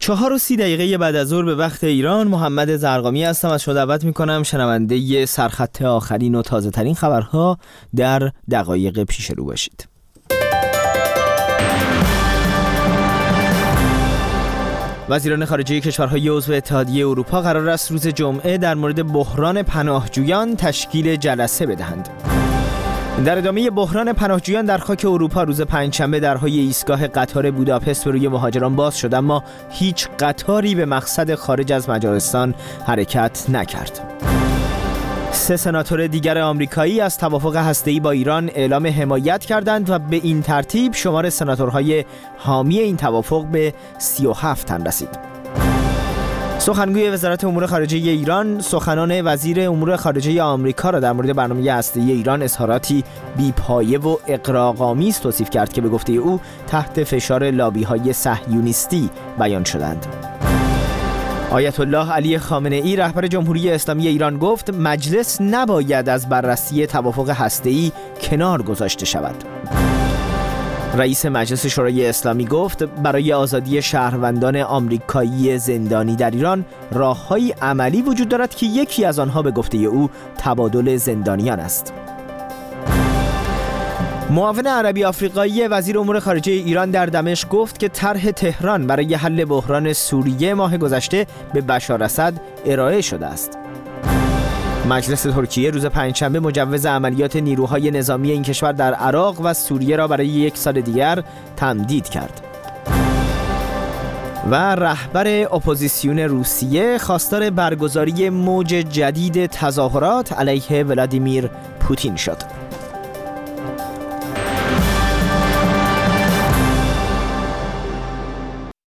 4:30 بعد از ظهر به وقت ایران، محمد زرقامی هستم. از شما دعوت میکنم شنونده سرخط آخرین و تازه ترین خبرها در دقایق پیش رو باشید. وزیران خارجه کشورهای عضو اتحادیه اروپا قرار است روز جمعه در مورد بحران پناهجویان تشکیل جلسه بدهند. در ادامه بحران پناهجویان در خاک اروپا، روز پنجشنبه درهای ایستگاه قطار بوداپست به روی مهاجران باز شد، اما هیچ قطاری به مقصد خارج از مجارستان حرکت نکرد. 3 سناتور دیگر آمریکایی از توافق هسته‌ای با ایران اعلام حمایت کردند و به این ترتیب شمار سناتورهای حامی این توافق به 37 تن رسید. سخنگوی وزارت امور خارجه ایران سخنان وزیر امور خارجه آمریکا را در مورد برنامه هسته‌ای ایران اظهاراتی بی‌پایه و اغراق‌آمیز توصیف کرد که به گفته او تحت فشار لابی‌های صهیونیستی بیان شدند. آیت الله علی خامنه‌ای رهبر جمهوری اسلامی ایران گفت مجلس نباید از بررسی توافق هسته‌ای کنار گذاشته شود. رئیس مجلس شورای اسلامی گفت برای آزادی شهروندان آمریکایی زندانی در ایران راه‌های عملی وجود دارد که یکی از آنها به گفته او تبادل زندانیان است. معاون عربی آفریقایی وزیر امور خارجه ایران در دمشق گفت که طرح تهران برای حل بحران سوریه ماه گذشته به بشار اسد ارائه شده است. مجلس ترکیه روز پنجشنبه مجوز عملیات نیروهای نظامی این کشور در عراق و سوریه را برای 1 سال دیگر تمدید کرد. و رهبر اپوزیسیون روسیه خواستار برگزاری موج جدید تظاهرات علیه ولادیمیر پوتین شد.